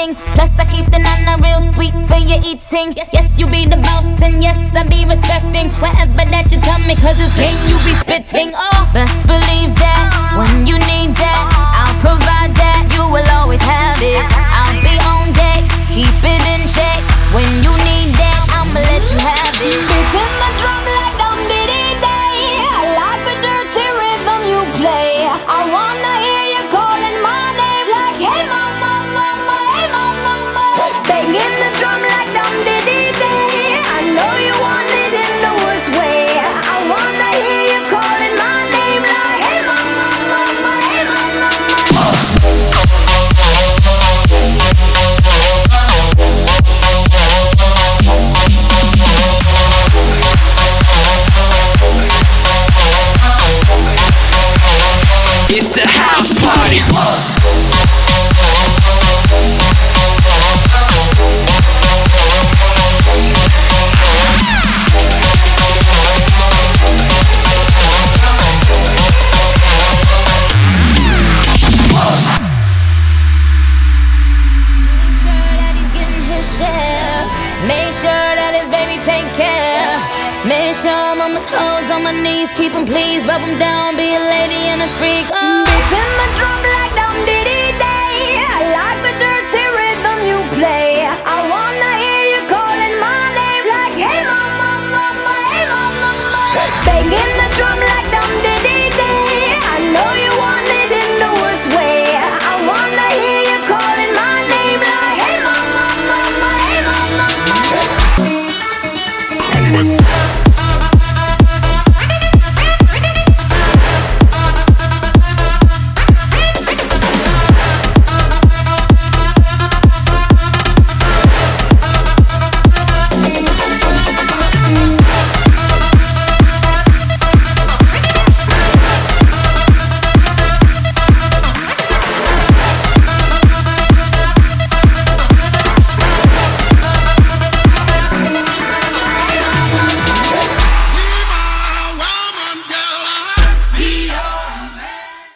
thing. Plus I keep the nana real sweet for your eating. Yes, you be the boss and yes, I be respecting whatever that you tell me, cause it's game you be spitting. Oh, best believe that when you need that, I'll provide that. You will always have it. I'll be on deck, keep it in check. When you need that, I'ma let you have it. Beating my drum like dum diddy day. I like the dirty rhythm you play. I wanna hear you calling my name like hey mama, mama, hey mama, mama. Banging the drum like dum diddy day. I know you want it in the worst way. I wanna hear you calling my name like hey mama, mama, hey mama, mama. It's a house party. Make sure that his baby take care. Make sure I'm on my toes, on my knees, keep him please, rub him down, be a lady and a freak. Oh. Beating my drum like dum diddy